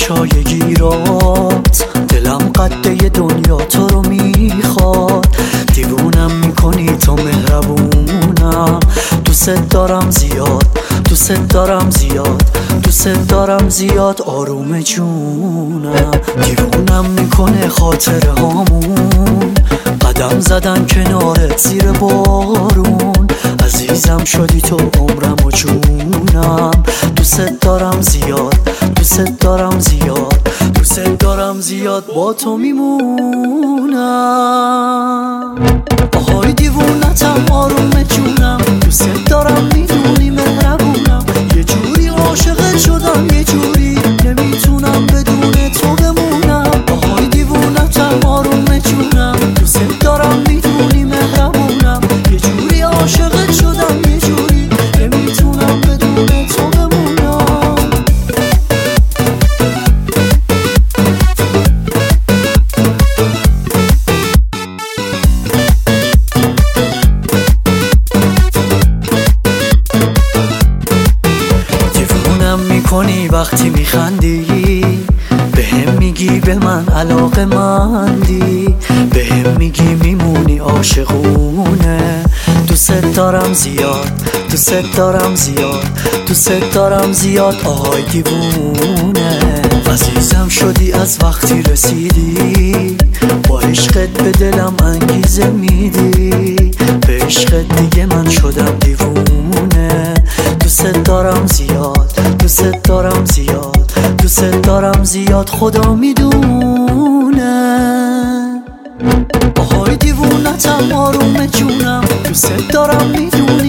چای گیرات، دلم قده دنیا تو رو میخواد. دیوونم میکنی تو مهربونم، دوست دارم زیاد، دوست دارم زیاد، دوست دارم زیاد آروم جونم. دیوونم میکنه خاطره هامون، قدم زدن کنارت زیر بارون. عزیزم شدی تو عمرم و جونم، دوست دارم زیاد، دوست دارم زیاد، دوست دارم زیاد با تو میمونم. آهای دیوونتم آروم جونم، دوست دارم میدونی مهربونم. یه جوری عاشقت شدم، یه جوری نمیتونم بدون تو بمونم. آهای دیوونتم آروم جونم، دوست دارم میدونی مهربونم. یه جوری عاشقت شدم، یه جوری نمیتونم بدون تو بمونم. میکنی وقتی میخندی، بهم میگی به من علاقه مندی، بهم میگی میمونی عاشقونه. دوست دارم زیاد، دوست دارم زیاد، دوست دارم زیاد آهای دیوونه. عزیزم شدی از وقتی رسیدی، با عشقت به دلم انگیزه میدی. به عشقت دیگه من شدم دیوونه. دوست دارم زیاد، دوست دارم زیاد، دوست دارم زیاد خدا میدونه. آهای دیوونتم آروم جونم، دوست دارم میدونی